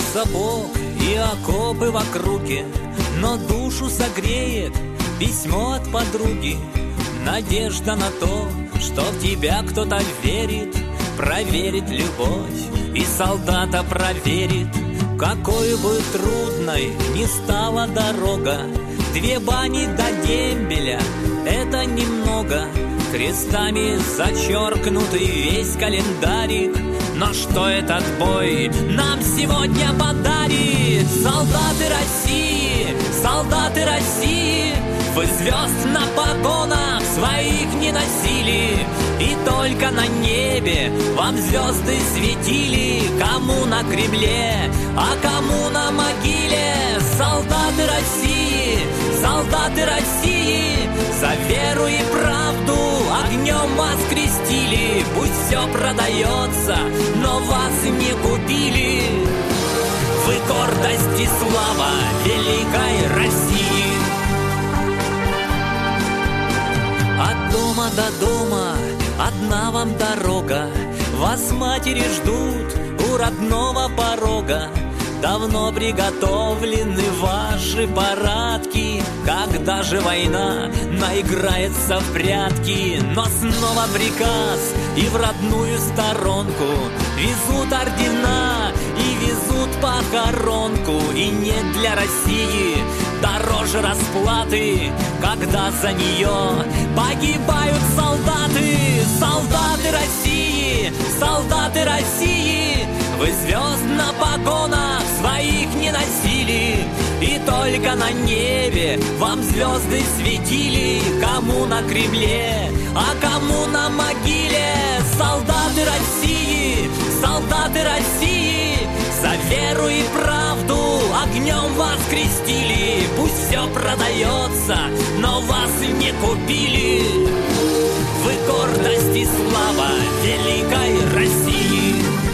сапог и окопы в округе, но душу согреет письмо от подруги. Надежда на то, что в тебя кто-то верит, проверит любовь и солдата проверит. Какой бы трудной ни стала дорога, 2 бани до дембеля — это немного. Крестами зачеркнутый весь календарик, но что этот бой нам сегодня подарит? Солдаты России, солдаты России, вы звезд на погонах своих не носили, и только на небе вам звезды светили. Кому на Кремле, а кому на могиле. Солдаты России, солдаты России, за веру и правду огнем вас крестили. Пусть все продается, но вас не купили. Вы гордость и слава великой России. От дома до дома одна вам дорога, вас матери ждут у родного порога. Давно приготовлены ваши парадки, когда же война наиграется в прятки. Но снова приказ, и в родную сторонку везут ордена и везут похоронку. И нет для России дороже расплаты, когда за нее погибают солдаты. Солдаты России, солдаты России, вы звезд на погонах своих не носили, и только на небе вам звезды светили. Кому на Кремле, а кому на могиле. Солдаты России, солдаты России, за веру и правду огнем вас крестили. Пусть все продается, но вас не купили. Вы гордость и слава великой России.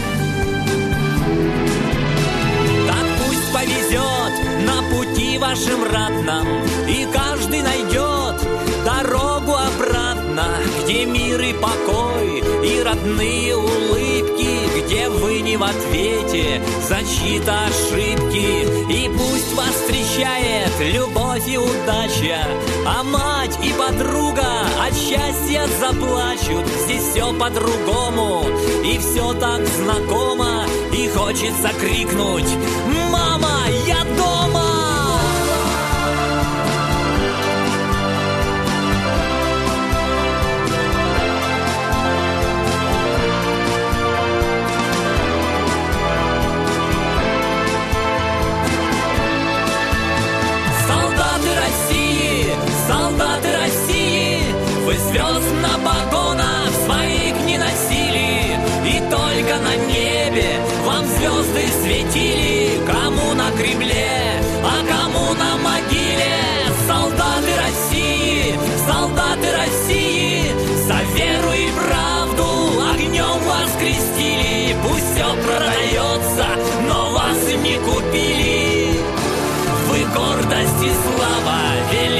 Повезет на пути вашим ратном, и каждый найдет дорогу обратно, где мир и покой, и родные улыбки, где вы не в ответе за чьи-то ошибки. И пусть вас встречает любовь и удача, а мать и подруга от счастья заплачут. Здесь все по-другому, и все так знакомо, и хочется крикнуть: «Мама, я дома!» Солдаты России, солдаты России, вы звезд на погонах своих не носили, и только на небе вам звезды светили. Кому на Кремле, а кому на могиле. Солдаты России, солдаты России, за веру и правду огнем вас крестили. Пусть все продается, но вас не купили. Вы гордость и слава великой